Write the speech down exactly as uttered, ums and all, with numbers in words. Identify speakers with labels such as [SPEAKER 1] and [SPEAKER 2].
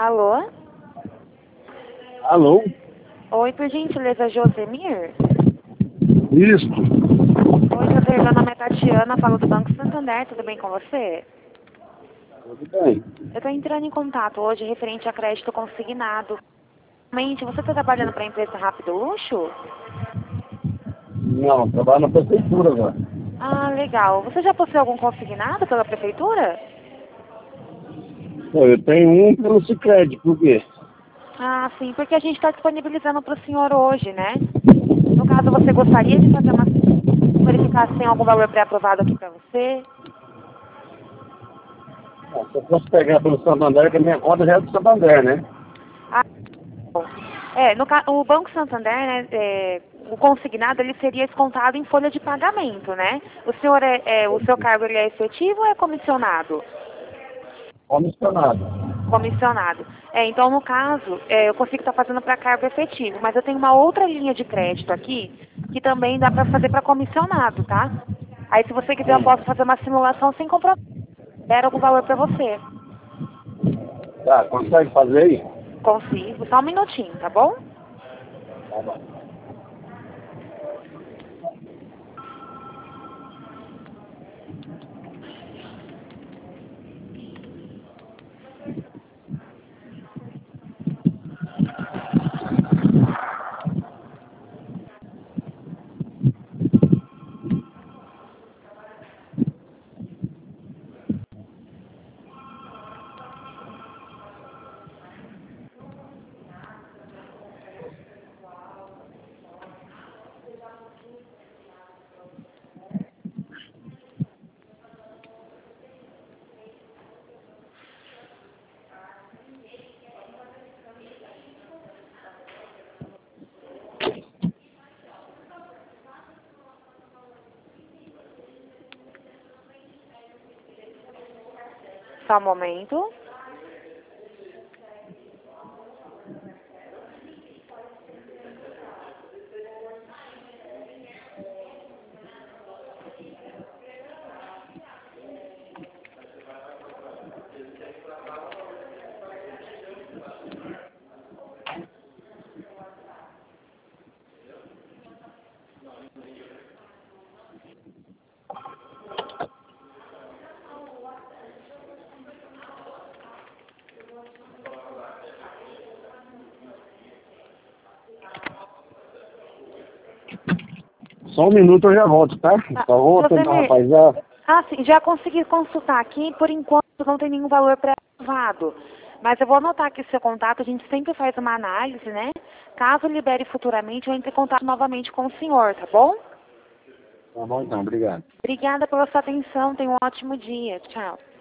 [SPEAKER 1] Alô?
[SPEAKER 2] Alô?
[SPEAKER 1] Oi, por gentileza, Josemir?
[SPEAKER 2] Isso.
[SPEAKER 1] Oi, Josemir, meu nome é Tatiana, falo do Banco Santander, tudo bem com você?
[SPEAKER 2] Tudo bem.
[SPEAKER 1] Eu estou entrando em contato hoje referente a crédito consignado. Mente, você está trabalhando para a empresa Rápido Luxo?
[SPEAKER 2] Não, trabalho na prefeitura agora.
[SPEAKER 1] Ah, legal. Você já possui algum consignado pela prefeitura?
[SPEAKER 2] Pô, eu tenho um pelo Sicredi, por quê?
[SPEAKER 1] Ah, sim, porque a gente está disponibilizando para o senhor hoje, né? No caso, você gostaria de fazer uma verificar se tem algum valor pré-aprovado aqui para você?
[SPEAKER 2] Ah, se eu fosse pegar pelo Santander, que a minha conta já é do Santander, né?
[SPEAKER 1] Ah, bom. É, no, ca- o Banco Santander, né, é, o consignado, ele seria descontado em folha de pagamento, né? O senhor é, é- o seu cargo, ele é efetivo ou é comissionado?
[SPEAKER 2] Comissionado.
[SPEAKER 1] Comissionado. É, então, no caso, é, eu consigo estar fazendo para cargo efetivo, mas eu tenho uma outra linha de crédito aqui, que também dá para fazer para comissionado, tá? Aí, se você quiser, eu
[SPEAKER 2] Hum.
[SPEAKER 1] posso fazer uma simulação sem compromisso. Era algum valor para você.
[SPEAKER 2] Tá, consegue fazer aí?
[SPEAKER 1] Consigo. Só um minutinho, tá bom?
[SPEAKER 2] Tá bom.
[SPEAKER 1] Só um momento.
[SPEAKER 2] Só um minuto eu já volto, tá?
[SPEAKER 1] Ah,
[SPEAKER 2] Só vou tentar,
[SPEAKER 1] Josemir,
[SPEAKER 2] rapaz. Já...
[SPEAKER 1] ah, sim, já consegui consultar aqui, por enquanto não tem nenhum valor pré-aprovado. Mas eu vou anotar aqui o seu contato, a gente sempre faz uma análise, né? Caso libere futuramente, eu entre em contato novamente com o senhor, tá bom?
[SPEAKER 2] Tá bom então, obrigado.
[SPEAKER 1] Obrigada pela sua atenção, tenha um ótimo dia. Tchau.